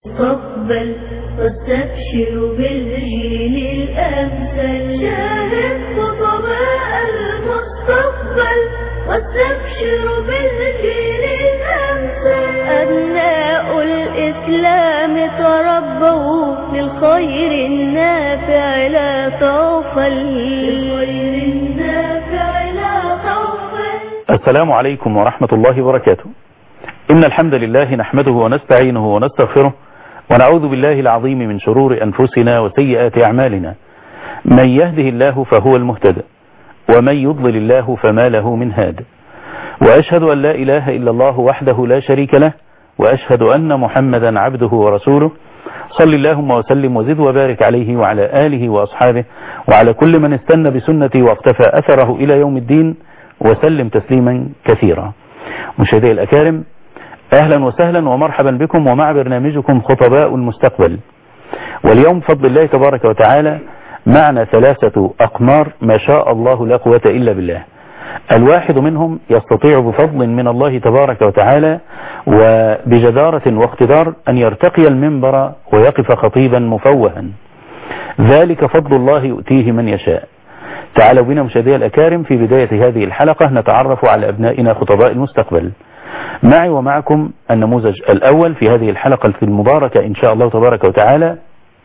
تقبل واستبشر بالجيل الأمثل، شاهد خطباء المستقبل واستبشر بالجيل الأمثل. أبناء الإسلام تربوا للخير النافع لا تغفل. السلام عليكم ورحمة الله وبركاته. إن الحمد لله نحمده ونستعينه ونستغفره ونعوذ بالله العظيم من شرور أنفسنا وسيئات أعمالنا. من يهده الله فهو المهتدى ومن يضلل الله فما له من هاد، وأشهد أن لا إله إلا الله وحده لا شريك له، وأشهد أن محمدا عبده ورسوله. صل اللهم وسلم وزد وبارك عليه وعلى آله وأصحابه وعلى كل من استنى بسنته واقتفى أثره إلى يوم الدين وسلم تسليما كثيرا. مشاهدي الأكارم، أهلا وسهلا ومرحبا بكم ومع برنامجكم خطباء المستقبل. واليوم بفضل الله تبارك وتعالى معنا ثلاثة أقمار ما شاء الله لا قوة إلا بالله. الواحد منهم يستطيع بفضل من الله تبارك وتعالى وبجدارة واقتدار أن يرتقي المنبر ويقف خطيبا مفوها، ذلك فضل الله يؤتيه من يشاء. تعالوا بنا مشاهدي الأكارم في بداية هذه الحلقة نتعرف على أبنائنا خطباء المستقبل. معي ومعكم النموذج الأول في هذه الحلقة المباركة إن شاء الله تبارك وتعالى،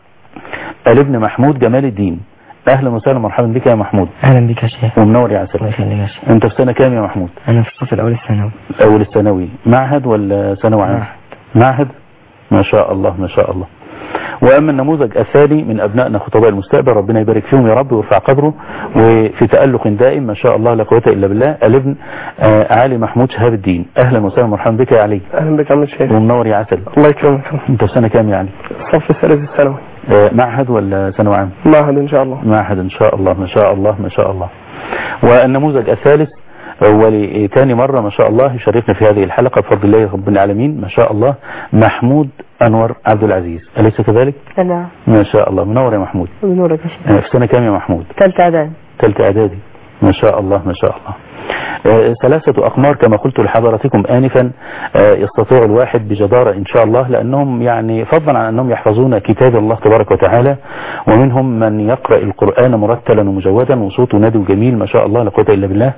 الابن محمود جمال الدين. أهلا وسهلا ومرحبا بك يا محمود. أهلا بك يا شيخ. ومنور يا عسل. أنت في سنة كام يا محمود؟ أنا في الصف الأول الثانوي. الأول الثانوي، معهد ولا ثانوي عام؟ معهد. ما شاء الله ما شاء الله. وأما النموذج الثاني من أبنائنا خطباء المستقبل، ربنا يبارك فيهم يا رب ويرفع قدره وفي تألق دائم ما شاء الله لا قوة إلا بالله، الابن علي محمود شهاب الدين. أهلا وسهلا ومرحبا بك يا علي. أهلا بك يا عم الشيخ. ومنور يا عسل. الله يكرمك. أنت في سنة كام يا علي؟ الصف الثالث الثانوي. معهد ولا ثانوي عام؟ معهد إن شاء الله. معهد إن شاء الله ما شاء الله ما شاء الله. والنموذج الثالث ولتاني مرة ما شاء الله يشرفنا في هذه الحلقة بفضل الله رب العالمين ما شاء الله، محمود أنور عبد العزيز. أليس كذلك؟ نعم. ما شاء الله. منور يا محمود. منورك يا شيخ. في سنة كام يا محمود؟ ثالثة إعدادي. ثالثة إعدادي. ما شاء الله ما شاء الله. ثلاثة أقمار كما قلت لحضراتكم آنفا، يستطيع الواحد بجدارة إن شاء الله، لأنهم يعني فضلا عن أنهم يحفظون كتاب الله تبارك وتعالى، ومنهم من يقرأ القرآن مرتلا ومجودا وصوته نادي وجميل ما شاء الله لا قوة إلا بالله.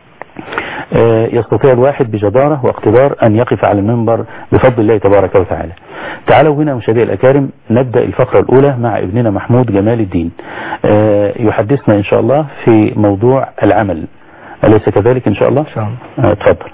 يستطيع الواحد بجدارة واقتدار أن يقف على المنبر بفضل الله تبارك وتعالى. تعالوا هنا مشاهدي الأكارم نبدأ الفقرة الأولى مع ابننا محمود جمال الدين، يحدثنا إن شاء الله في موضوع العمل. أليس كذلك إن شاء الله؟ إن شاء الله. تفضل.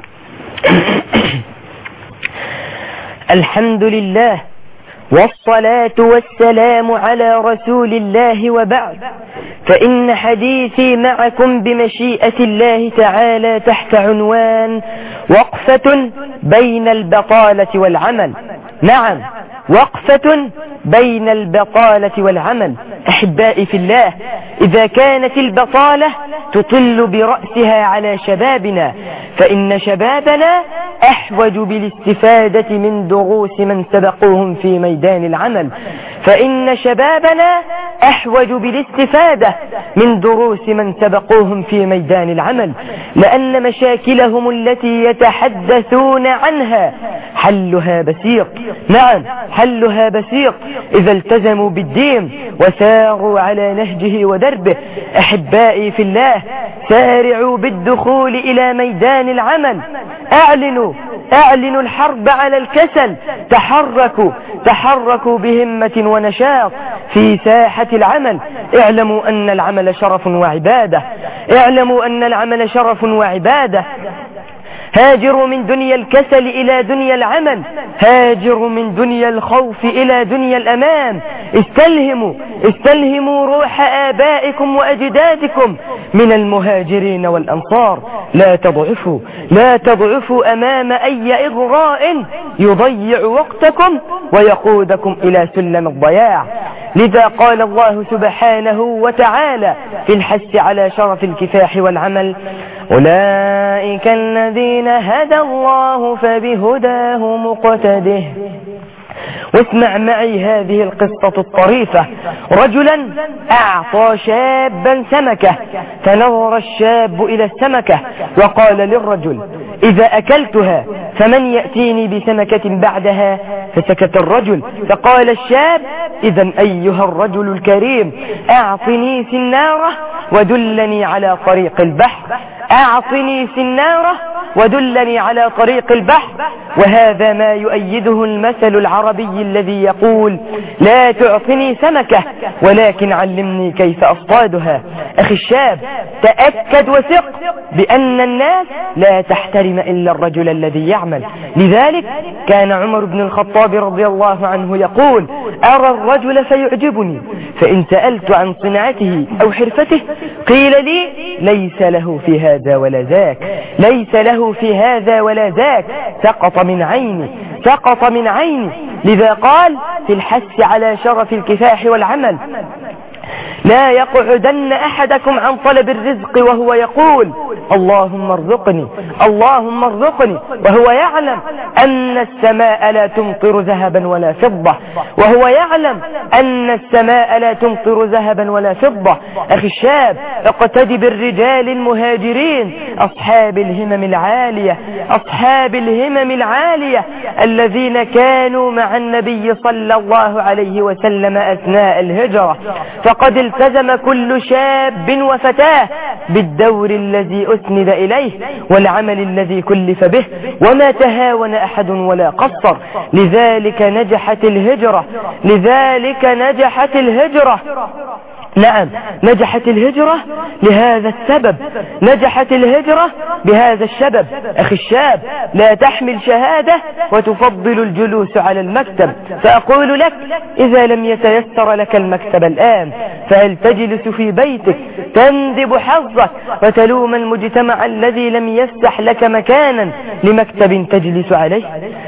الحمد لله والصلاة والسلام على رسول الله، وبعد، فإن حديثي معكم بمشيئة الله تعالى تحت عنوان وقفة بين البطالة والعمل. نعم، وقفة بين البطالة والعمل. أحبائي في الله، إذا كانت البطالة تطل برأسها على شبابنا، فإن شبابنا أحوج بالاستفادة من دروس من سبقوهم في ميدان العمل. فإن شبابنا أحوج بالاستفادة من دروس من سبقوهم في ميدان العمل، لأن مشاكلهم التي يتحدثون عنها حلها بسيط. نعم، حلها بسيط إذا التزموا بالدين وساروا على نهجه ودربه. أحبائي في الله، سارعوا بالدخول إلى ميدان العمل. أعلنوا الحرب على الكسل. تحركوا بهمة ونشاط في ساحة العمل. اعلموا أن العمل شرف وعبادة. هاجروا من دنيا الكسل إلى دنيا العمل، هاجروا من دنيا الخوف إلى دنيا الأمان. استلهموا روح آبائكم وأجدادكم من المهاجرين والأنصار. لا تضعفوا أمام أي إغراء يضيع وقتكم ويقودكم إلى سلم الضياع. لذا قال الله سبحانه وتعالى في الحث على شرف الكفاح والعمل: أولئك الذين هدى الله فبهداه مقتده. واسمع معي هذه القصة الطريفة. رجلا أعطى شابا سمكة، فنظر الشاب إلى السمكة وقال للرجل: إذا أكلتها فمن يأتيني بسمكة بعدها؟ فسكت الرجل، فقال الشاب: إذا أيها الرجل الكريم، أعطني سنارة ودلني على طريق البحر، أعطني سنارة ودلني على طريق البحر. وهذا ما يؤيده المثل العربي الذي يقول: لا تعطني سمكة ولكن علمني كيف أصطادها. أخي الشاب، تأكد وثق بأن الناس لا تحترم إلا الرجل الذي يعمل. لذلك كان عمر بن الخطاب رضي الله عنه يقول: أرى الرجل فيعجبني، فإن سألت عن صنعته أو حرفته قيل لي ليس له في هذا ولا ذاك، ليس له في هذا ولا ذاك، سقط من عيني، سقط من عيني. لذا قال في الحث على شرف الكفاح والعمل: لا يقعدن أحدكم عن طلب الرزق وهو يقول: اللهم ارزقني، اللهم ارزقني، وهو يعلم أن السماء لا تمطر ذهبا ولا فضة، وهو يعلم أن السماء لا تمطر ذهبا ولا فضة. أخي الشاب، اقتدي بالرجال المهاجرين أصحاب الهمم العالية، أصحاب الهمم العالية الذين كانوا مع النبي صلى الله عليه وسلم أثناء الهجرة. فقد التزم كل شاب وفتاة بالدور الذي أسند إليه والعمل الذي كلف به، وما تهاون أحد ولا قصر. لذلك نجحت الهجرة، لذلك نجحت الهجرة. نعم، نجحت الهجرة لهذا السبب، نجحت الهجرة بهذا السبب. أخي الشاب، لا تحمل شهادة وتفضل الجلوس على المكتب. فأقول لك: إذا لم يتيسر لك المكتب الآن، فهل تجلس في بيتك تندب حظك وتلوم المجتمع الذي لم يفتح لك مكانا لمكتب تجلس عليه؟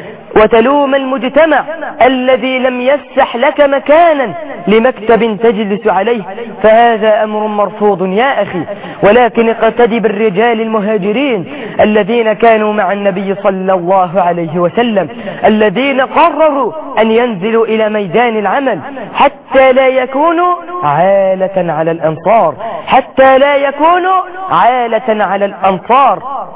وتلوم المجتمع الذي لم يفسح لك مكانا لمكتب تجلس عليه، فهذا أمر مرفوض يا أخي. ولكن اقتدي بالرجال المهاجرين الذين كانوا مع النبي صلى الله عليه وسلم، الذين قرروا أن ينزلوا إلى ميدان العمل حتى لا يكونوا عالة على الأنصار، حتى لا يكونوا عالة على الأنصار.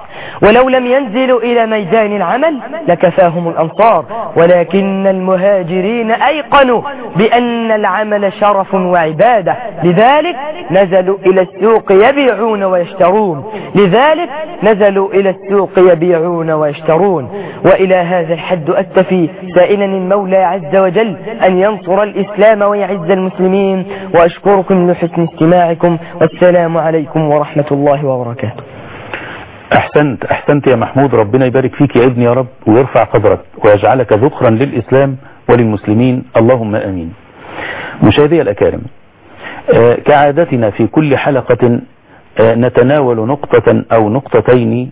ولو لم ينزلوا إلى ميدان العمل لكفاهم الأنصار، ولكن المهاجرين أيقنوا بأن العمل شرف وعبادة، لذلك نزلوا إلى السوق يبيعون ويشترون، لذلك نزلوا إلى السوق يبيعون ويشترون. وإلى هذا الحد أكتفي، سائلا المولى عز وجل أن ينصر الإسلام ويعز المسلمين، وأشكركم لحسن استماعكم، والسلام عليكم ورحمة الله وبركاته. أحسنت يا محمود، ربنا يبارك فيك يا ابني يا رب، ويرفع قدرك ويجعلك ذخرا للإسلام وللمسلمين، اللهم آمين. مشاهدي الأكارم، كعادتنا في كل حلقة نتناول نقطة أو نقطتين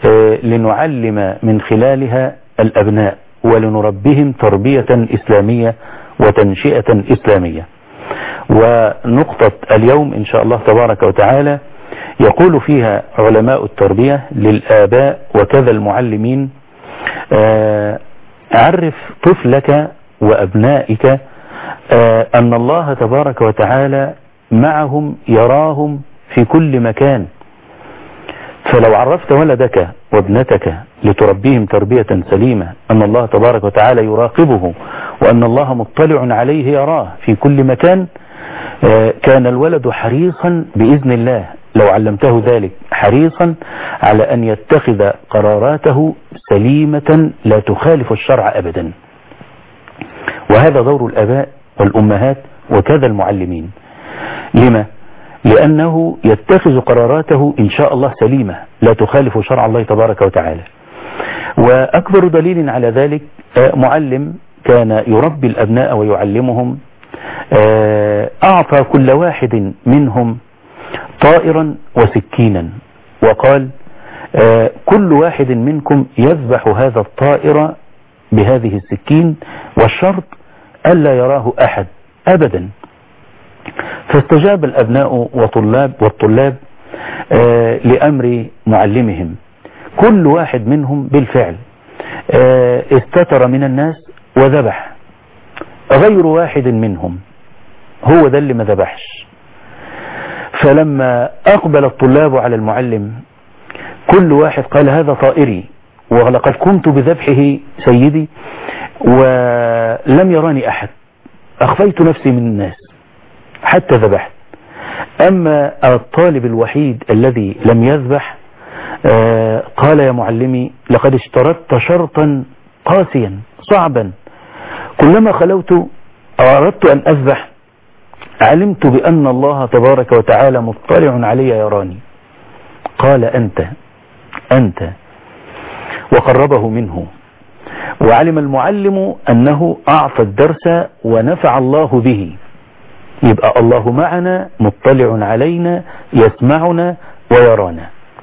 لنعلم من خلالها الأبناء ولنربهم تربية إسلامية وتنشئة إسلامية. ونقطة اليوم إن شاء الله تبارك وتعالى يقول فيها علماء التربية للآباء وكذا المعلمين: عرف طفلك وأبنائك أن الله تبارك وتعالى معهم، يراهم في كل مكان. فلو عرفت ولدك وابنتك لتربيهم تربية سليمة أن الله تبارك وتعالى يراقبه وأن الله مطلع عليه يراه في كل مكان، كان الولد حريصا بإذن الله، لو علمته ذلك، حريصا على أن يتخذ قراراته سليمة لا تخالف الشرع أبدا. وهذا دور الآباء والأمهات وكذا المعلمين. لما؟ لأنه يتخذ قراراته إن شاء الله سليمة لا تخالف شرع الله تبارك وتعالى. وأكبر دليل على ذلك معلم كان يربي الأبناء ويعلمهم، أعطى كل واحد منهم طائرا وسكينا، وقال: كل واحد منكم يذبح هذا الطائر بهذه السكين، والشرط ألا يراه أحد أبدا. فاستجاب الأبناء والطلاب لأمر معلمهم، كل واحد منهم بالفعل استتر من الناس وذبح، غير واحد منهم هو ده اللي ما ذبحش. فلما أقبل الطلاب على المعلم كل واحد قال: هذا طائري، ولقد قمت بذبحه سيدي ولم يراني أحد، أخفيت نفسي من الناس حتى ذبحت. أما الطالب الوحيد الذي لم يذبح قال يا معلمي لقد اشترطت شرطا قاسيا صعبا، كلما خلوت أو أردت أن أذبح علمت بأن الله تبارك وتعالى مطلع علي يراني. قال أنت وقربه منه، وعلم المعلم أنه أعطى الدرس ونفع الله به، يبقى الله معنا مطلع علينا يسمعنا ويرانا.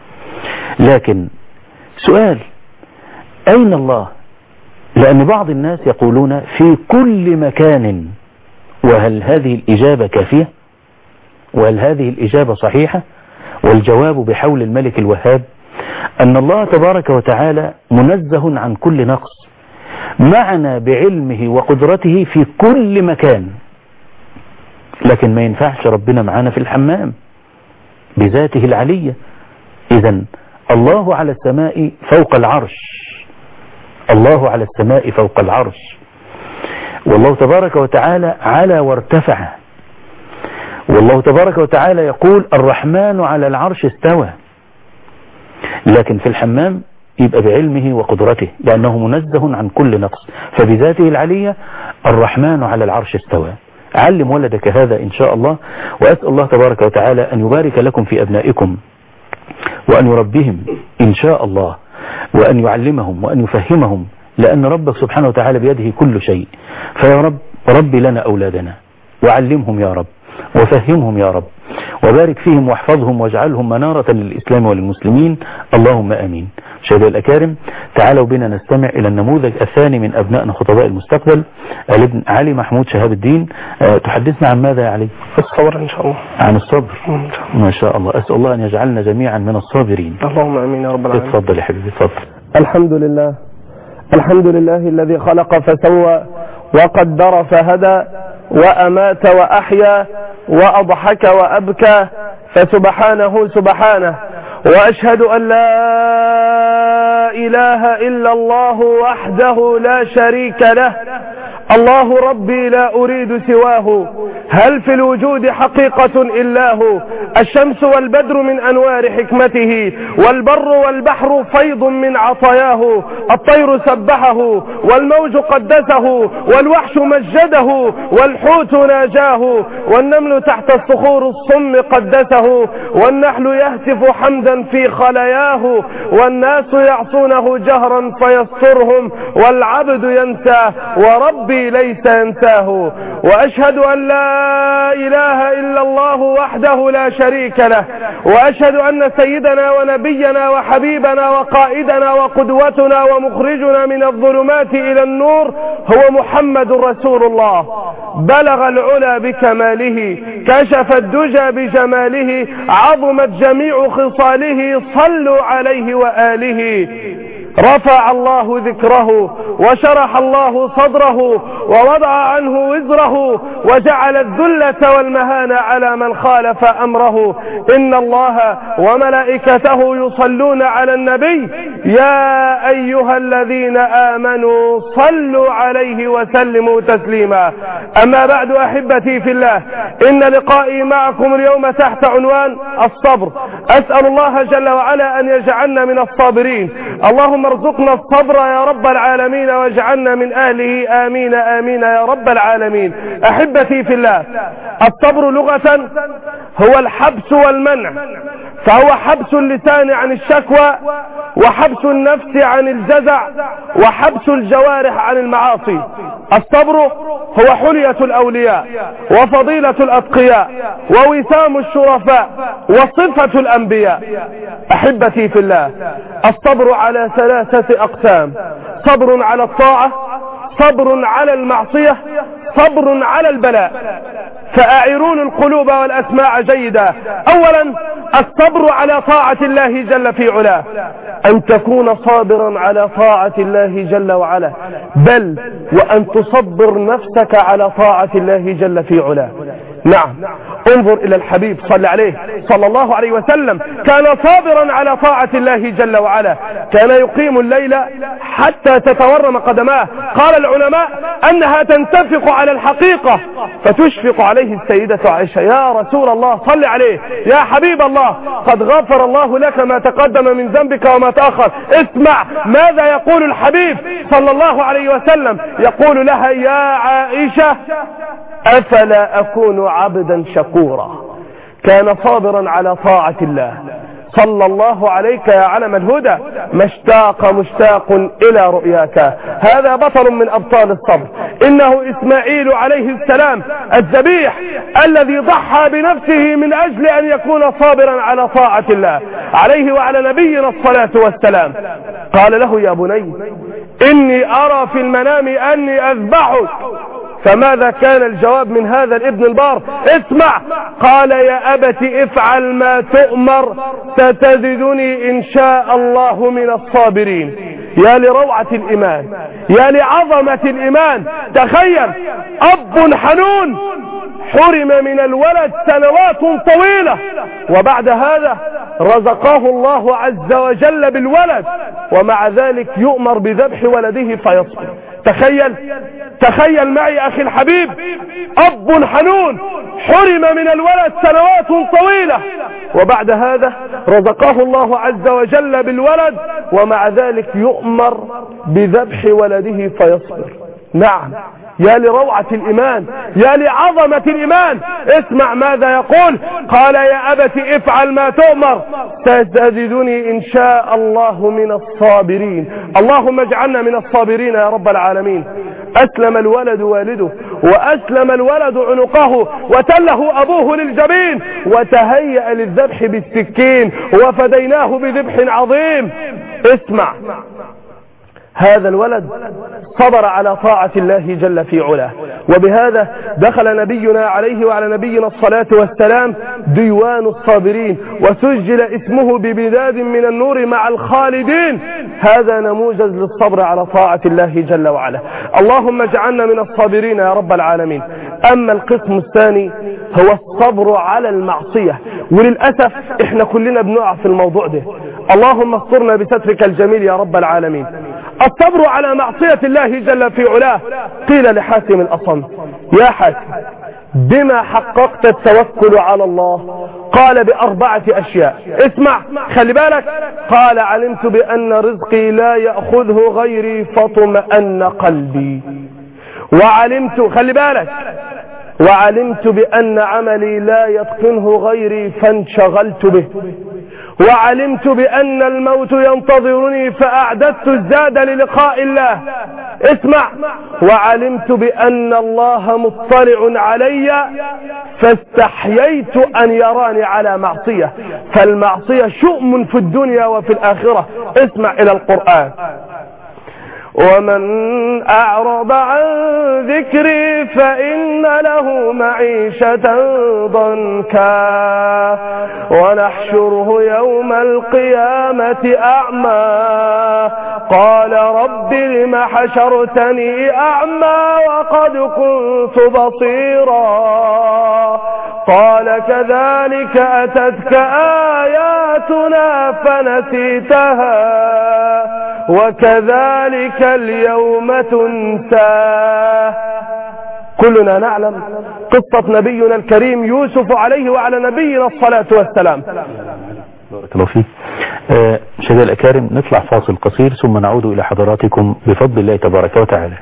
لكن سؤال، أين الله؟ لأن بعض الناس يقولون في كل مكان، وهل هذه الإجابة كافية؟ وهل هذه الإجابة صحيحة؟ والجواب بحول الملك الوهاب أن الله تبارك وتعالى منزه عن كل نقص، معنا بعلمه وقدرته في كل مكان، لكن ما ينفعش ربنا معنا في الحمام بذاته العلية. إذن الله على السماء فوق العرش، الله على السماء فوق العرش، والله تبارك وتعالى على وارتفع، والله تبارك وتعالى يقول الرحمن على العرش استوى، لكن في الحمام يبقى بعلمه وقدرته لأنه منزه عن كل نقص، فبذاته العلية الرحمن على العرش استوى. علم ولدك هذا إن شاء الله، وأسأل الله تبارك وتعالى أن يبارك لكم في أبنائكم وأن يربهم إن شاء الله، وأن يعلمهم وأن يفهمهم، لأن ربك سبحانه وتعالى بيده كل شيء. فيا رب ربي لنا أولادنا وعلمهم يا رب وفهمهم يا رب، وبارك فيهم واحفظهم واجعلهم منارة للإسلام وللمسلمين، اللهم آمين. مشاهدينا الأكارم، تعالوا بنا نستمع إلى النموذج الثاني من أبنائنا خطباء المستقبل، الابن علي محمود شهاب الدين. تحدثنا عن ماذا يا علي؟ الصبر إن شاء الله. عن الصبر ما شاء الله، أسأل الله أن يجعلنا جميعا من الصابرين. اللهم آمين يا رب العالمين. اتفضل يا حبيبي اتفضل. الحمد لله الذي خلق فسوى وقدر فهدى وأمات وأحيا وأضحك وأبكى، فسبحانه سبحانه. وأشهد أن لا إله إلا الله وحده لا شريك له، الله ربي لا أريد سواه، هل في الوجود حقيقة إلا هو، الشمس والبدر من أنوار حكمته، والبر والبحر فيض من عطاياه، الطير سبحه والموج قدسه، والوحش مجده والحوت ناجاه، والنمل تحت الصخور الصم قدسه، والنحل يهتف حمدا في خلاياه، والناس يعصونه جهرا فيسترهم، والعبد ينساه وربي ليس ينساه. وأشهد أن لا إله إلا الله وحده لا شريك له، وأشهد أن سيدنا ونبينا وحبيبنا وقائدنا وقدوتنا ومخرجنا من الظلمات إلى النور هو محمد رسول الله، بلغ العلا بكماله، كشف الدجى بجماله، عظمت جميع خصاله، صلوا عليه وآله. رفع الله ذكره وشرح الله صدره ووضع عنه وزره، وجعل الذلة والمهان على من خالف أمره. إن الله وملائكته يصلون على النبي، يا أيها الذين آمنوا صلوا عليه وسلموا تسليما. أما بعد أحبتي في الله، إن لقائي معكم اليوم تحت عنوان الصبر. أسأل الله جل وعلا أن يجعلنا من الصابرين، اللهم ارزقنا الصبر يا رب العالمين واجعلنا من أهله، آمين آمين يا رب العالمين. أحبتي في الله، الصبر لغة هو الحبس والمنع، فهو حبس اللسان عن الشكوى، وحبس النفس عن الجزع، وحبس الجوارح عن المعاصي. الصبر هو حلية الأولياء وفضيلة الأتقياء ووسام الشرفاء وصفة الأنبياء. أحبتي في الله، الصبر على ثلاثة أقسام: صبر على الطاعة، صبر على المعصية، صبر على البلاء. فأعيرون القلوب والأسماع جيدا. أولا الصبر على طاعة الله جل في علاه، أن تكون صابرا على طاعة الله جل وعلا، بل وأن تصبر نفسك على طاعة الله جل في علاه. نعم، انظر إلى الحبيب صلى عليه صلى الله عليه وسلم، كان صابرا على طاعة الله جل وعلا، كان يقيم الليل حتى تتورم قدماه. قال العلماء أنها تنتفق على الحقيقة، فتشفق عليه السيدة عائشة: يا رسول الله صل عليه، يا حبيب الله، قد غفر الله لك ما تقدم من ذنبك وما تأخر. اسمع ماذا يقول الحبيب صلى الله عليه وسلم، يقول لها: يا عائشة أفلا أكون عبدا شكورا. كان صابرا على طاعة الله صلى الله عليك يا علم الهدى، مشتاق إلى رؤياك. هذا بطل من أبطال الصبر، إنه إسماعيل عليه السلام الذبيح الذي ضحى بنفسه من أجل أن يكون صابرا على طاعة الله عليه وعلى نبينا الصلاة والسلام. قال له: يا بني إني أرى في المنام أني أذبحك. فماذا كان الجواب من هذا الابن البار؟ اسمع، قال: يا أبت افعل ما تؤمر ستجدني إن شاء الله من الصابرين. يا لروعة الإيمان، يا لعظمة الإيمان. تخيل أب حنون حرم من الولد سنوات طويلة، وبعد هذا رزقه الله عز وجل بالولد، ومع ذلك يؤمر بذبح ولده فيصبر. تخيل معي أخي الحبيب، أب حنون حرم من الولد سنوات طويلة، وبعد هذا رزقه الله عز وجل بالولد، ومع ذلك يؤمر بذبح ولده فيصبر. نعم، يا لروعة الإيمان، يا لعظمة الإيمان. اسمع ماذا يقول، قال: يا أبت افعل ما تؤمر ستجدني إن شاء الله من الصابرين. اللهم اجعلنا من الصابرين يا رب العالمين. أسلم الولد والده، وأسلم الولد عنقه، وتله أبوه للجبين، وتهيأ للذبح بالسكين، وفديناه بذبح عظيم. اسمع، هذا الولد صبر على طاعة الله جل في علاه، وبهذا دخل نبينا عليه وعلى نبينا الصلاة والسلام ديوان الصابرين، وسجل اسمه ببداد من النور مع الخالدين. هذا نموذج للصبر على طاعة الله جل وعلا. اللهم اجعلنا من الصابرين يا رب العالمين. أما القسم الثاني هو الصبر على المعصية، وللأسف احنا كلنا بنقع في الموضوع ده. اللهم استرنا بسترك الجميل يا رب العالمين. الصبر على معصية الله جل في علاه. قيل لحاتم الأصم: يا حاتم، بما حققت التوكل على الله؟ قال: ب4 أشياء. اسمع، خلي بالك. قال: علمت بأن رزقي لا يأخذه غيري فاطمأن قلبي، وعلمت، خلي بالك، وعلمت بأن عملي لا يتقنه غيري فانشغلت به، وعلمت بأن الموت ينتظرني فأعددت الزاد للقاء الله. اسمع، وعلمت بأن الله مطلع علي فاستحييت أن يراني على معصية، فالمعصية شؤم في الدنيا وفي الآخرة. اسمع إلى القرآن: ومن أعرض عن ذكري فإن له معيشة ضنكا ونحشره يوم القيامة أعمى قال رب لم حشرتني أعمى وقد كنت بصيرا قال كذلك أتتك آياتنا فنسيتها وكذلك اليوم تنسى. كلنا نعلم قصة نبينا الكريم يوسف عليه وعلى نبينا الصلاة والسلام. بارك الله فيك. مشاهدينا الأكارم، نطلع فاصل قصير ثم نعود إلى حضراتكم بفضل الله تبارك وتعالى.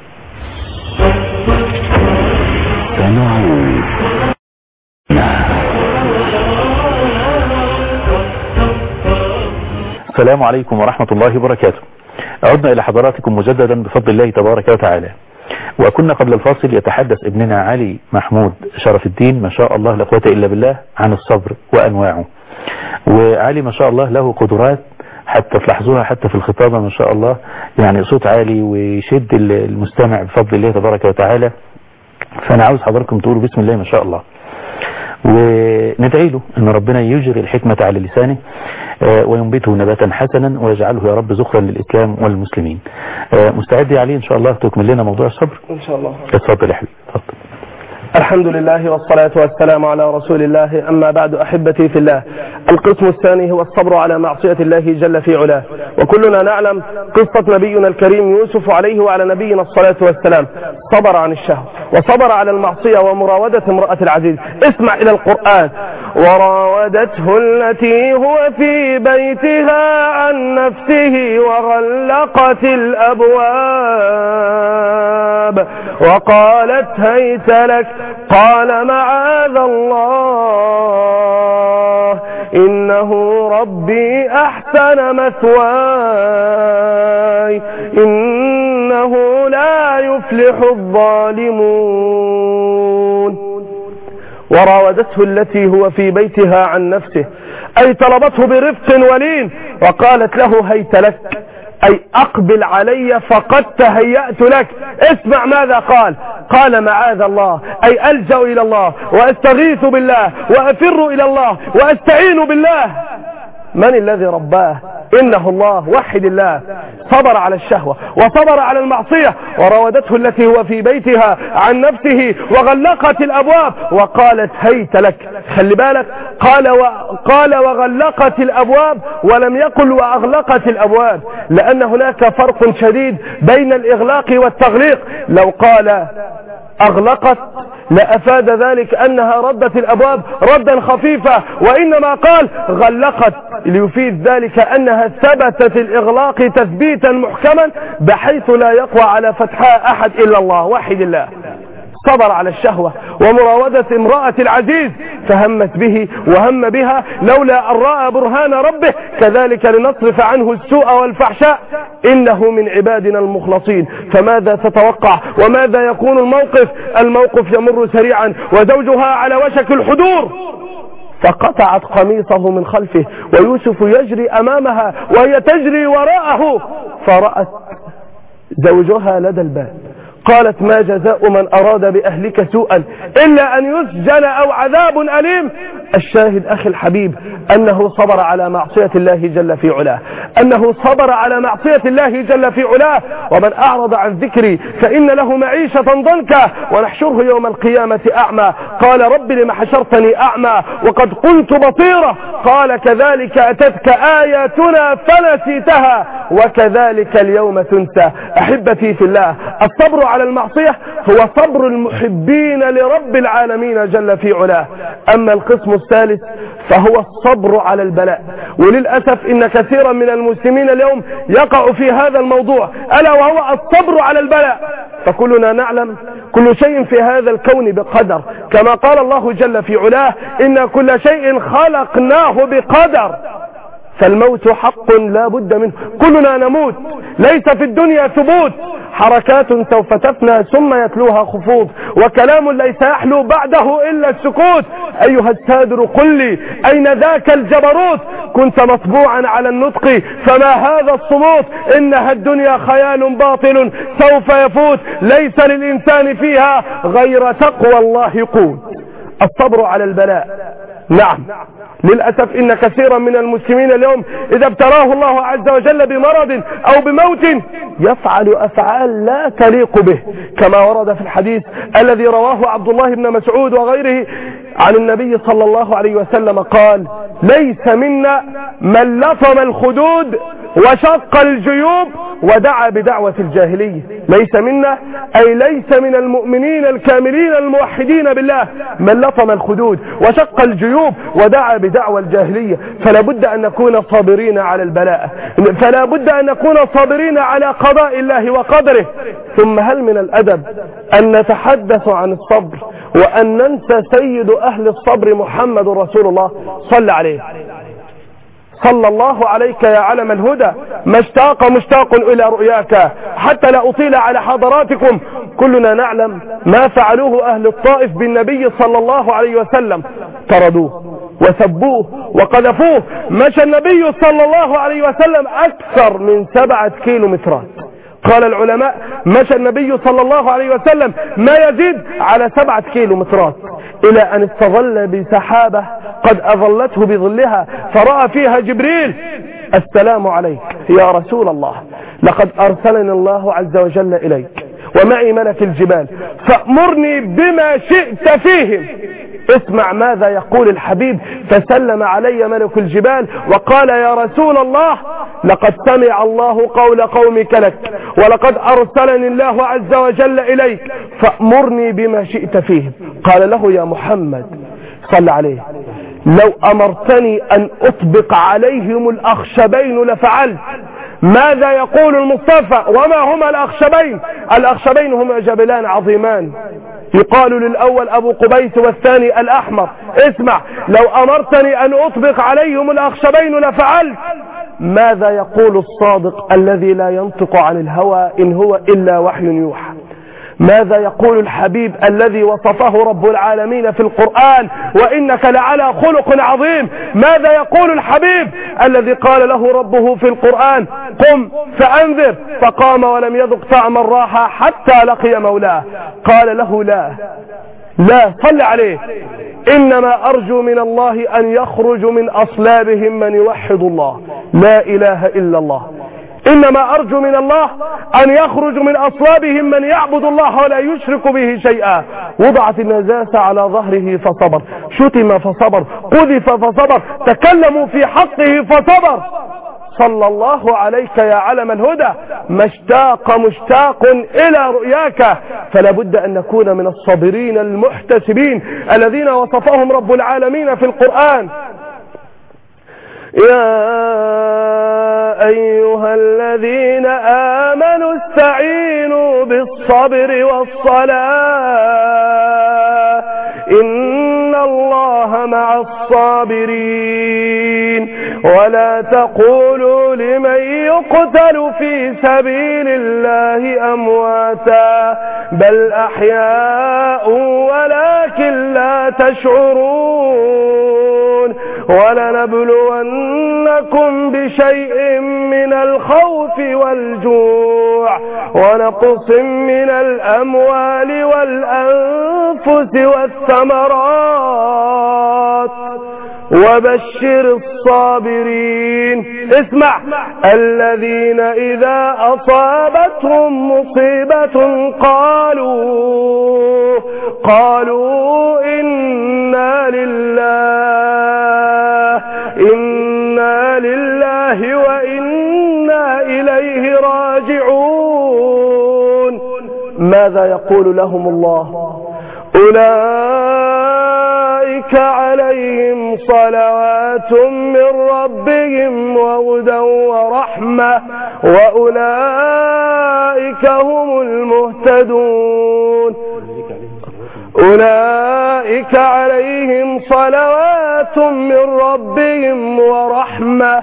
السلام عليكم ورحمة الله وبركاته. عدنا إلى حضراتكم مجددا بفضل الله تبارك وتعالى. وكنا قبل الفاصل يتحدث ابننا علي محمود شرف الدين، ما شاء الله لا قوة إلا بالله، عن الصبر وأنواعه. وعلي ما شاء الله له قدرات حتى تلاحظوها حتى في الخطابة، ما شاء الله يعني صوت عالي ويشد المستمع بفضل الله تبارك وتعالى. فأنا عاوز حضراتكم تقولوا بسم الله ما شاء الله. وندعي له أن ربنا يجري الحكمة على لسانه وينبته نباتا حسنا ويجعله يا رب زخرا للإسلام والمسلمين. مستعد يا علي إن شاء الله تكمل لنا موضوع الصبر؟ إن شاء الله. اتفضل يا حبيبي اتفضل. الحمد لله والصلاة والسلام على رسول الله. أما بعد أحبتي في الله، القسم الثاني هو الصبر على معصية الله جل في علاه. وكلنا نعلم قصة نبينا الكريم يوسف عليه وعلى نبينا الصلاة والسلام، صبر عن الشهوة وصبر على المعصية ومراودة امرأة العزيز. اسمع إلى القرآن: وراودته التي هو في بيتها عن نفسه وغلقت الأبواب وقالت هيت لك قال معاذ الله إنه ربي أحسن مثواي إنه لا يفلح الظالمون. وراودته التي هو في بيتها عن نفسه، أي طلبته برفق ولين وقالت له هيت لك، أي أقبل علي فقد تهيأت لك. اسمع ماذا قال: قال معاذ الله، أي ألجأ إلى الله وأستغيث بالله وأفر إلى الله وأستعين بالله. من الذي رباه؟ إنه الله. وحد الله. صبر على الشهوة وصبر على المعصية. وراودته التي هو في بيتها عن نفسه وغلقت الأبواب وقالت هيت لك. خلي بالك، قال وغلقت الأبواب ولم يقل وأغلقت الأبواب، لأن هناك فرق شديد بين الإغلاق والتغليق. لو قال أغلقت لأفاد ذلك أنها ردت الأبواب ردا خفيفا، وإنما قال غلقت ليفيد ذلك أنها ثبتت الإغلاق تثبيتا محكما بحيث لا يقوى على فتحها أحد إلا الله. واحد الله. صبر على الشهوة ومراودة امرأة العزيز، فهمت به وهم بها لولا أن رأى برهان ربه، كذلك لنصرف عنه السوء والفحشاء إنه من عبادنا المخلصين. فماذا تتوقع وماذا يكون الموقف؟ الموقف يمر سريعا وزوجها على وشك الحضور، فقطعت قميصه من خلفه ويوسف يجري أمامها وهي تجري وراءه، فرأت زوجها لدى الباب. قالت ما جزاء من أراد بأهلك سوءا إلا أن يسجن أو عذاب أليم. الشاهد أخي الحبيب أنه صبر على معصية الله جل في علاه، أنه صبر على معصية الله جل في علاه. ومن أعرض عن ذكري فإن له معيشة ضنكا ونحشره يوم القيامة أعمى. قال رب لم حشرتني أعمى وقد كنت بصيرا. قال كذلك أتتك آياتنا فنسيتها وكذلك اليوم تنسى. أحبتي في الله، الصبر على المعصية هو صبر المحبين لرب العالمين جل في علاه. أما القسم الثالث فهو الصبر على البلاء، وللأسف إن كثيرا من المسلمين اليوم يقع في هذا الموضوع، ألا وهو الصبر على البلاء. فكلنا نعلم كل شيء في هذا الكون بقدر، كما قال الله جل في علاه إن كل شيء خلقناه بقدر. فالموت حق لا بد منه، كلنا نموت، ليس في الدنيا ثبوت. حركات سوف تفنى ثم يتلوها خفوض، وكلام ليس يحلو بعده إلا السكوت. أيها السادر قل لي أين ذاك الجبروت؟ كنت مطبوعا على النطق فما هذا الصموت؟ إنها الدنيا خيال باطل سوف يفوت، ليس للإنسان فيها غير تقوى الله قوت. الصبر على البلاء. نعم، للأسف إن كثيرا من المسلمين اليوم إذا ابتلاه الله عز وجل بمرض أو بموت يفعل أفعال لا تليق به، كما ورد في الحديث الذي رواه عبد الله بن مسعود وغيره عن النبي صلى الله عليه وسلم قال ليس منا من لطم الخدود وشق الجيوب ودعا بدعوة الجاهلية. ليس منا أي ليس من المؤمنين الكاملين الموحدين بالله من لطم الخدود وشق الجيوب ودعا بدعوة الجاهلية. فلا بد أن نكون صابرين على البلاء، فلا بد أن نكون صابرين على قضاء الله وقدره. ثم هل من الأدب أن نتحدث عن الصبر وأن ننسى سيد أهل الصبر محمد رسول الله؟ صلى عليه، صلى الله عليك يا علم الهدى، ما اشتاق مشتاق إلى رؤياك. حتى لا أطيل على حضراتكم، كلنا نعلم ما فعلوه أهل الطائف بالنبي صلى الله عليه وسلم، طردوه وسبوه وقذفوه. مشى النبي صلى الله عليه وسلم أكثر من 7 كيلومترات. قال العلماء مشى النبي صلى الله عليه وسلم ما يزيد على 7 كيلومترات. إلى أن استظل بسحابة قد أظلته بظلها، فرأى فيها جبريل: السلام عليك يا رسول الله، لقد أرسلني الله عز وجل إليك ومعي ملك الجبال، فأمرني بما شئت فيهم. اسمع ماذا يقول الحبيب: فسلم علي ملك الجبال وقال: يا رسول الله، لقد سمع الله قول قومك لك، ولقد أرسلني الله عز وجل إليك، فأمرني بما شئت فيهم. قال له: يا محمد صل عليه، لو أمرتني أن أطبق عليهم الأخشبين لفعلت. ماذا يقول المصطفى؟ وما هما الأخشبين؟ الأخشبين هما جبلان عظيمان، يقال للأول أبو قبيس والثاني الأحمر. اسمع: لو أمرتني أن أطبق عليهم الأخشبين لفعلت. ماذا يقول الصادق الذي لا ينطق عن الهوى إن هو إلا وحي يوحى؟ ماذا يقول الحبيب الذي وصفه رب العالمين في القرآن: وإنك لعلى خلق عظيم؟ ماذا يقول الحبيب الذي قال له ربه في القرآن: قم فأنذر، فقام ولم يذق طعم الراحة حتى لقي مولاه؟ قال له: لا صل عليه، إنما أرجو من الله أن يخرج من أصلابهم من يوحد الله، لا إله إلا الله. إنما أرجو من الله أن يخرج من أصلابهم من يعبد الله ولا يشرك به شيئا. وضعت النجاسة على ظهره فصبر، شتم فصبر، قذف فصبر، تكلموا في حقه فصبر. صلى الله عليك يا علم الهدى، مشتاق إلى رؤياك، فلا بد أن نكون من الصابرين المحتسبين الذين وصفهم رب العالمين في القرآن: يا أيها الذين آمنوا استعينوا بالصبر والصلاة إن الله مع الصابرين. ولا تقولوا لمن يقتل في سبيل الله أمواتا بل أحياء ولكن لا تشعرون. ولنبلونكم بشيء من الخوف والجوع ونقص من الأموال والأنفس والثمرات وبشر الصابرين. اسمع: الذين إذا أصابتهم مصيبة قالوا إنا لله وإنا إليه راجعون. ماذا يقول لهم الله؟ أولئك عليهم صلوات من ربهم وهدى ورحمة وأولئك هم المهتدون. أولئك عليهم صلوات من ربهم ورحمة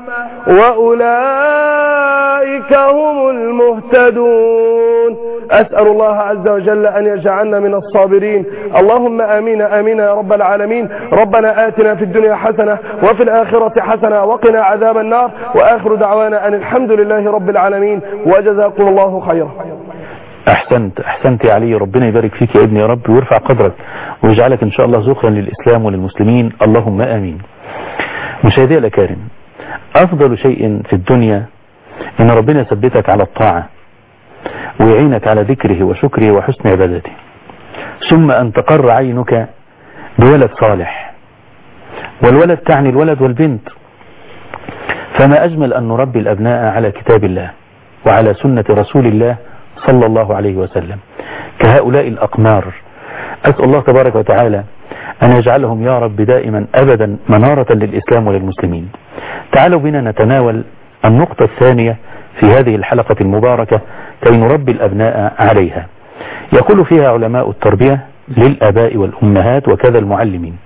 وأولئك هم المهتدون. أسأل الله عز وجل أن يجعلنا من الصابرين. اللهم آمين آمين يا رب العالمين. ربنا آتنا في الدنيا حسنة وفي الآخرة حسنة وقنا عذاب النار. وآخر دعوانا أن الحمد لله رب العالمين وجزاكم الله خيرا. أحسنت يا علي، ربنا يبارك فيك يا ابني يا رب ويرفع قدرك ويجعلك إن شاء الله ذخرا للإسلام وللمسلمين، اللهم آمين. مشاهدي الأكارم، أفضل شيء في الدنيا إن ربنا يثبتك على الطاعة ويعينك على ذكره وشكره وحسن عبادته، ثم أن تقر عينك بولد صالح، والولد تعني الولد والبنت. فما أجمل أن نربي الأبناء على كتاب الله وعلى سنة رسول الله صلى الله عليه وسلم كهؤلاء الأقمار. أسأل الله تبارك وتعالى أن يجعلهم يا رب دائما أبدا منارة للإسلام وللمسلمين. تعالوا بنا نتناول النقطة الثانية في هذه الحلقة المباركة كي نربي الأبناء عليها. يقول فيها علماء التربية للآباء والأمهات وكذا المعلمين: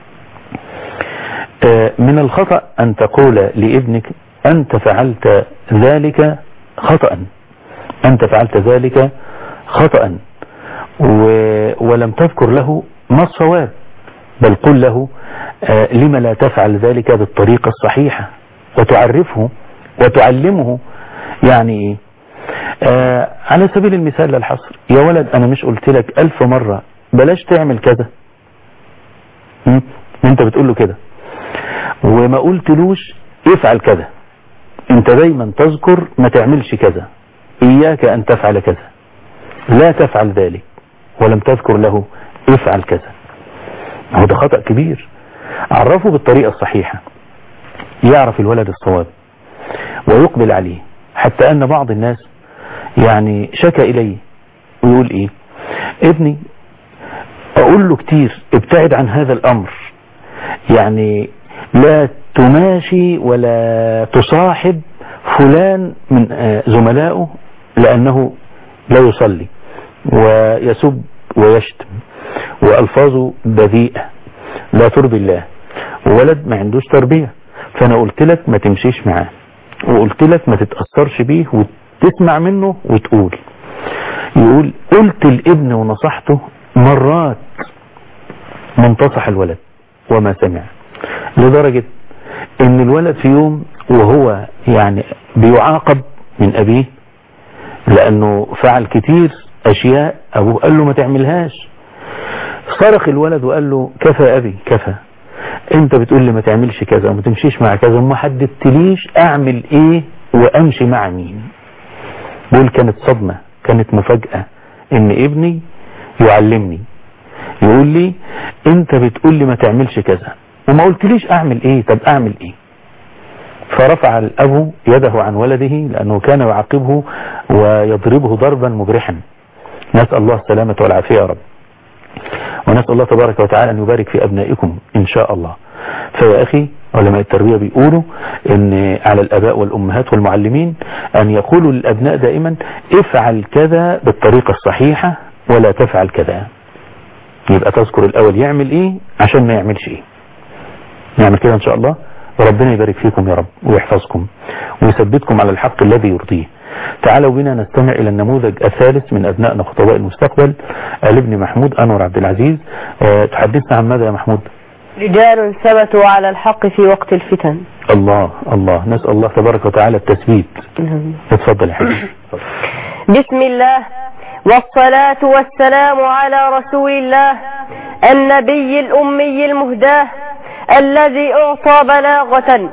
من الخطأ أن تقول لابنك أنت فعلت ذلك خطأ، أنت فعلت ذلك خطأ، ولم تذكر له ما الصواب، بل قل له لما لا تفعل ذلك بالطريقة الصحيحة، وتعرفه وتعلمه. يعني على سبيل المثال للحصر: يا ولد أنا مش قلت لك 1000 مرة بلاش تعمل كذا؟ انت بتقول له كده وما قلتلوش افعل كذا، انت دايما تذكر ما تعملش كذا، اياك ان تفعل كذا، لا تفعل ذلك، ولم تذكر له افعل كذا. هو ده خطأ كبير. عرفه بالطريقة الصحيحة يعرف الولد الصواب ويقبل عليه. حتى ان بعض الناس يعني شكى الي ويقول ايه، ابني اقول له كتير ابتعد عن هذا الامر، يعني لا تماشي ولا تصاحب فلان من زملائه لانه لا يصلي ويسب ويشتم والفاظه بذيئة لا ترضي الله، وولد ما عندوش تربية. فانا قلت لك ما تمشيش معاه، وقلت لك ما تتأثرش بيه وتسمع منه وتقول. يقول قلت الابن ونصحته مرات، منتصح الولد وما سمع، لدرجة ان الولد في يوم وهو يعني بيعاقب من ابيه لانه فعل كتير اشياء ابوه قال له ما تعملهاش، صرخ الولد وقال له كفى ابي كفى، انت بتقول لي ما تعملش كذا وما تمشيش مع كذا وما حددتليش اعمل ايه وامشي مع مين. دول كانت صدمة، كانت مفاجأة ان ابني يعلمني يقول لي انت بتقول لي ما تعملش كذا وما قلتليش اعمل ايه، طب اعمل ايه. فرفع الاب يده عن ولده لانه كان يعاقبه ويضربه ضربا مبرحا. نسأل الله السلامة والعافية يا رب، ونسأل الله تبارك وتعالى أن يبارك في أبنائكم إن شاء الله. فيا أخي علماء التربية بيقولوا أن على الآباء والأمهات والمعلمين أن يقولوا للأبناء دائما افعل كذا بالطريقة الصحيحة ولا تفعل كذا. يبقى تذكر الأول يعمل إيه عشان ما يعملش إيه. نعمل كده إن شاء الله، وربنا يبارك فيكم يا رب ويحفظكم ويثبتكم على الحق الذي يرضيه. تعالوا بنا نستمع إلى النموذج الثالث من أبنائنا خطباء المستقبل، الابن محمود أنور عبد العزيز. تحدثنا عن ماذا يا محمود؟ رجال ثبتوا على الحق في وقت الفتن. الله الله، نسأل الله تبارك وتعالى التثبيت. اتفضل يا حبيبي. بسم الله والصلاة والسلام على رسول الله النبي الأمي المهداه الذي أعطى بلاغة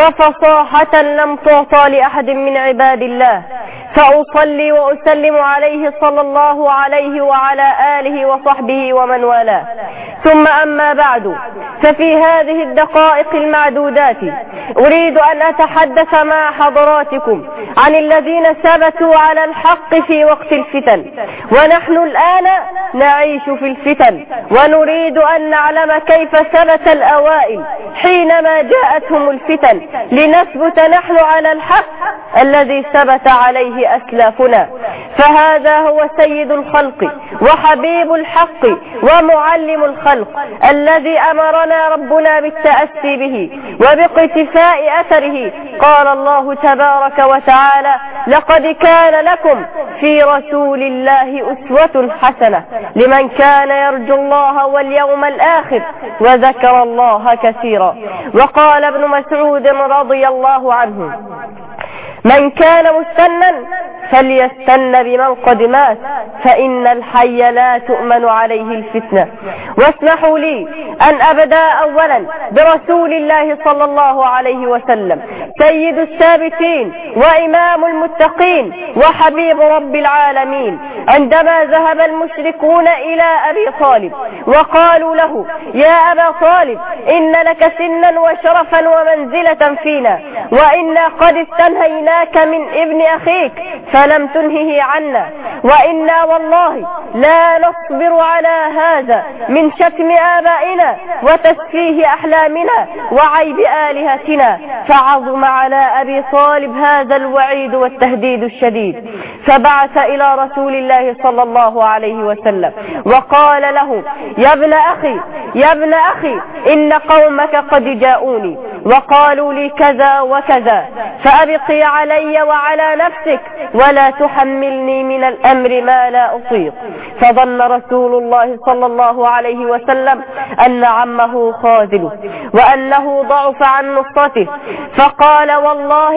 وفصاحة لم تعطى لأحد من عباد الله، فأصلي وأسلم عليه صلى الله عليه وعلى آله وصحبه ومن والاه. ثم أما بعد، ففي هذه الدقائق المعدودات أريد أن أتحدث مع حضراتكم عن الذين ثبتوا على الحق في وقت الفتن. ونحن الآن نعيش في الفتن، ونريد أن نعلم كيف ثبت الأوائل حينما جاءتهم الفتن لنثبت نحن على الحق الذي ثبت عليه أسلافنا. فهذا هو سيد الخلق وحبيب الحق ومعلم الخلق الذي أمرنا ربنا بالتأسي به وباقتفاء أثره. قال الله تبارك وتعالى: لقد كان لكم في رسول الله أسوة حسنة لمن كان يرجو الله واليوم الآخر وذكر الله كثيرا. وقال ابن مسعود رضي الله عنه: من كان مستنا فليستن بمن قد مات فإن الحي لا تؤمن عليه الفتنة. واسمحوا لي أن أبدأ أولا برسول الله صلى الله عليه وسلم، سيد الثابتين وإمام المتقين وحبيب رب العالمين. عندما ذهب المشركون إلى أبي طالب وقالوا له: يا أبا طالب، إن لك سنا وشرفا ومنزلة فينا، وإنا قد استنهيناك من ابن أخيك فلم تنهه عنا، وإنا والله لا نصبر على هذا من شتم آبائنا وتسفيه أحلامنا وعيب آلهتنا. فعظم على أبي طالب هذا الوعيد والتهديد الشديد، فبعث إلى رسول الله صلى الله عليه وسلم وقال له: يا ابن أخي إن قومك قد جاءوني وقالوا لي كذا وكذا، فأبقي علي وعلى نفسك ولا تحملني من الأمر ما لا أطيق. فظن رسول الله صلى الله عليه وسلم أن عمه خاذله وأنه ضعف عن نصرته، فقال والله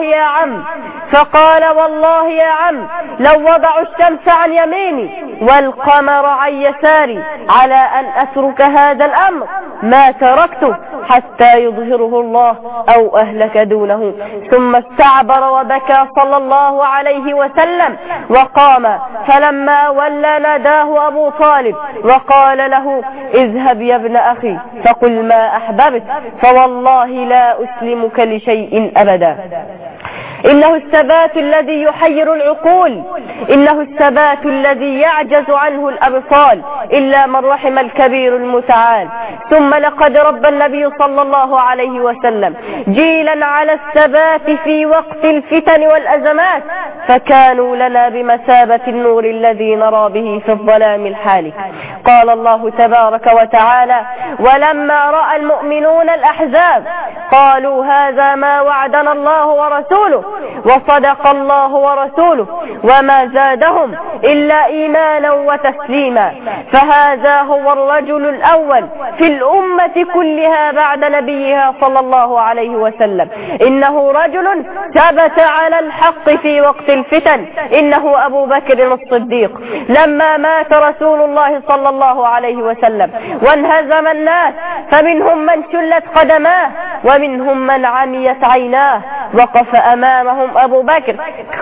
يا عم لو وضعوا الشمس عن يميني والقمر عن يساري على أن أترك هذا الأمر ما تركته حتى يظهره الله أو أهلك دونه. ثم استعبر وبكى صلى الله عليه وسلم وقام، فلما ولى ناداه أبو طالب وقال له اذهب يا ابن أخي فقل ما أحببت، فوالله لا أسلمك لشيء أبدا. إنه الثبات الذي يحير العقول، إنه الثبات الذي يعجز عنه الأبطال إلا من رحم الكبير المتعال. ثم لقد ربى النبي صلى الله عليه وسلم جيلا على الثبات في وقت الفتن والأزمات، فكانوا لنا بمثابة النور الذي نرى به في الظلام الحالك. قال الله تبارك وتعالى ولما رأى المؤمنون الأحزاب قالوا هذا ما وعدنا الله ورسوله وصدق الله ورسوله وما زادهم إلا إيمانا وتسليما. فهذا هو الرجل الأول في الأمة كلها بعد نبيها صلى الله عليه وسلم. إنه رجل ثبت على الحق في وقت الفتن، إنه أبو بكر الصديق. لما مات رسول الله صلى الله عليه وسلم وانهزم الناس فمنهم من شلت قدماه ومنهم من عميت عيناه، وقف أمامهم أبو بكر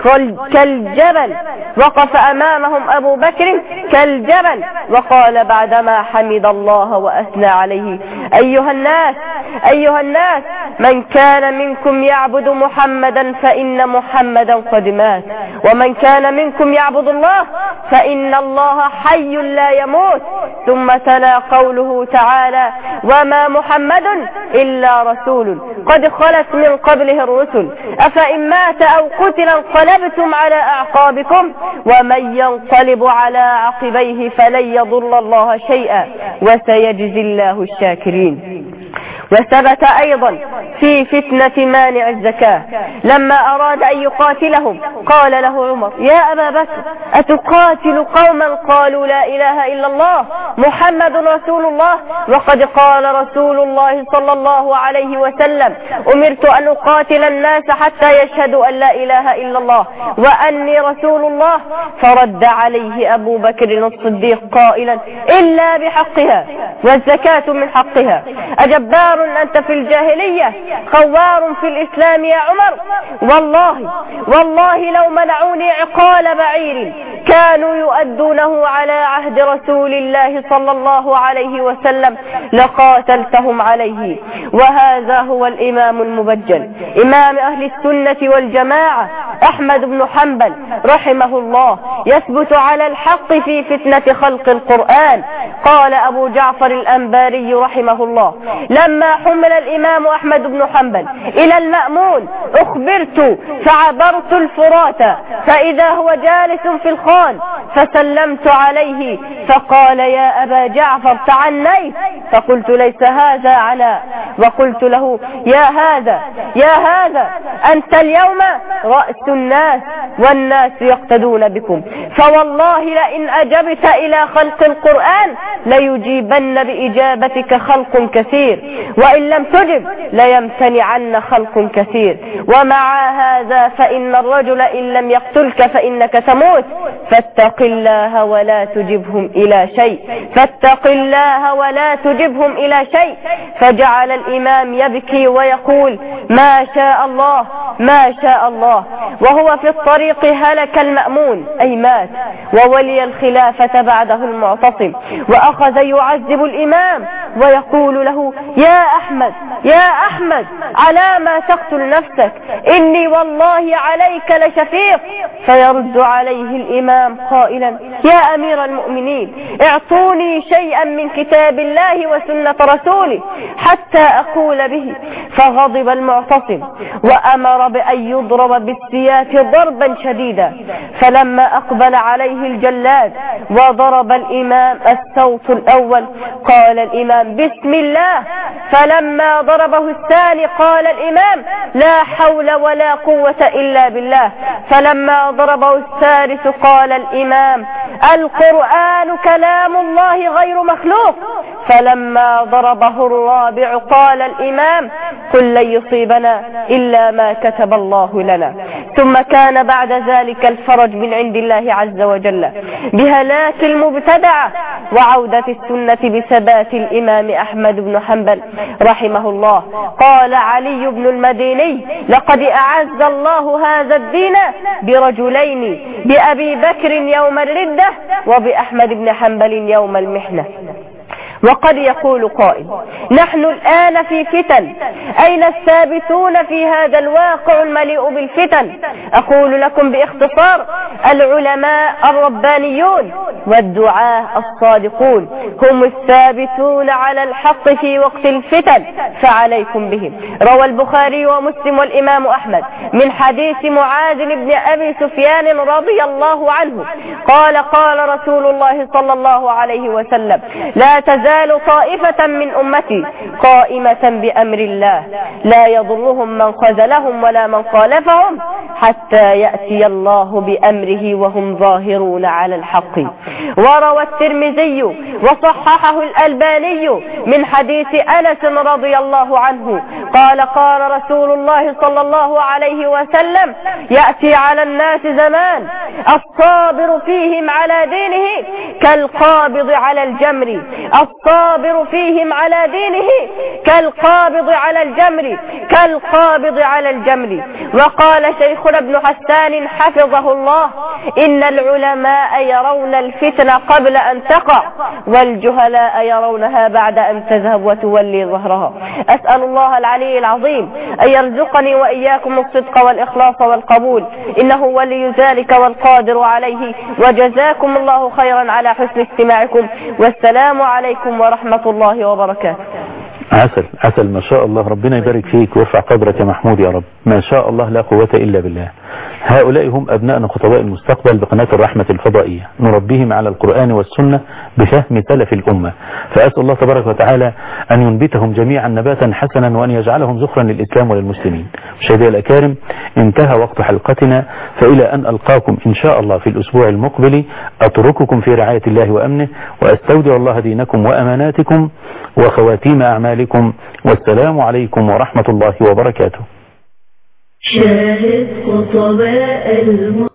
كالجبل وقال بعدما حمد الله وأثنى عليه أيها الناس من كان منكم يعبد محمدا فإن محمدا قد مات، ومن كان منكم يعبد الله فإن الله حي لا يموت. ثم تلا قوله تعالى وما محمد إلا رسول قد خلت من قبله الرسل أفإن مات أو قتل انقلبتم على أعقابكم ومن ينقلب على عقبيه فلن يضر الله شيئا وسيجزي الله الشاكرين. وثبت أيضا في فتنة مانع الزكاة لما أراد أن يقاتلهم قال له عمر يا أبا بكر أتقاتل قوما قالوا لا إله إلا الله محمد رسول الله وقد قال رسول الله صلى الله عليه وسلم أمرت أن أقاتل الناس حتى يشهدوا أن لا إله إلا الله وأني رسول الله. فرد عليه أبو بكر الصديق قائلا إلا بحقها والزكاة من حقها. أجبار أنت في الجاهلية خوار في الإسلام يا عمر، والله لو منعوني عقال بعير كانوا يؤدونه على عهد رسول الله صلى الله عليه وسلم لقاتلتهم عليه. وهذا هو الإمام المبجل إمام أهل السنة والجماعة أحمد بن حنبل رحمه الله، يثبت على الحق في فتنة خلق القرآن. قال أبو جعفر الأنباري رحمه الله لما حمل الإمام أحمد بن حنبل إلى المأمون أخبرت فعبرت الفرات فإذا هو جالس في الخان فسلمت عليه فقال يا أبا جعفر تعنيت، فقلت ليس هذا عناء، وقلت له يا هذا أنت اليوم رأس الناس والناس يقتدون بكم، فوالله لئن أجبت إلى خلق القرآن ليجيبن بإجابتك خلق كثير وإن لم تجب ليمتنعن خلق كثير. ومع هذا فإن الرجل إن لم يقتلك فإنك تموت، فاتق الله ولا تجبهم إلى شيء. فجعل الإمام يبكي ويقول ما شاء الله. وهو في الطريق هلك المأمون أي مات، وولي الخلافة بعده المعتصم، وأخذ يعذب الإمام ويقول له يا أحمد على ما تقتل نفسك إني والله عليك لشفيق. فيرد عليه الإمام قائلا يا أمير المؤمنين اعطوني شيئا من كتاب الله وسنة رسوله حتى أقول به. فغضب المعتصم وأمر بأن يضرب بالسياف ضربا شديدا، فلما أقبل عليه الجلاد وضرب الإمام الصوت الأول قال الإمام بسم الله، فلما ضربه الثاني قال الإمام لا حول ولا قوة إلا بالله. فلما ضربه الثالث قال الإمام القرآن كلام الله غير مخلوق. فلما ضربه الرابع قال الإمام قل لن يصيبنا إلا ما كتب الله لنا. ثم كان بعد ذلك الفرج من عند الله عز وجل بهلاك المبتدعة وعودة السنة بثبات الإمام أحمد بن حنبل رحمه الله. قال علي بن المديني لقد أعز الله هذا الدين برجلين، بأبي بكر يوم الردة وبأحمد بن حنبل يوم المحنة. وقد يقول قائل نحن الآن في فتن، أين الثابتون في هذا الواقع المليء بالفتن؟ أقول لكم باختصار العلماء الربانيون والدعاة الصادقون هم الثابتون على الحق في وقت الفتن، فعليكم بهم. روى البخاري ومسلم والإمام أحمد من حديث معاذ بن أبي سفيان رضي الله عنه قال قال رسول الله صلى الله عليه وسلم لا تزال طائفة من أمتي قائمة بأمر الله لا يضرهم من خذلهم ولا من خالفهم حتى يأتي الله بأمره وهم ظاهرون على الحق. وروى الترمذي وصححه الألباني من حديث أنس رضي الله عنه قال قال رسول الله صلى الله عليه وسلم يأتي على الناس زمان الصابر فيهم على دينه كالقابض على الجمر، الصابر فيهم على دينه كالقابض على الجمر، كالقابض على الجمر. وقال شيخنا ابن حسان حفظه الله إن العلماء يرون الفتن قبل أن تقع والجهلاء يرونها بعد أن تذهب وتولي ظهرها. أسأل الله العلي العظيم أن يرزقني وإياكم الصدق والإخلاص والقبول إنه ولي ذلك والقادر عليه. وجزاكم الله خيرا على حسن استماعكم، والسلام عليكم ورحمة الله وبركاته. عسل ما شاء الله، ربنا يبارك فيك ويرفع قدرك يا محمود يا رب. ما شاء الله لا قوة إلا بالله. هؤلاء هم أبناءنا خطباء المستقبل بقناة الرحمة الفضائية، نربيهم على القرآن والسنة بفهم سلف الأمة. فأسأل الله تبارك وتعالى أن ينبتهم جميعا نباتا حسنا وأن يجعلهم ذخرا للإسلام وللمسلمين. مشاهدينا الأكارم انتهى وقت حلقتنا، فإلى أن ألقاكم إن شاء الله في الأسبوع المقبل أترككم في رعاية الله وأمنه، وأستودع الله دينكم وأماناتكم وخواتيم أعمالكم، والسلام عليكم ورحمة الله وبركاته. شاهد خطباء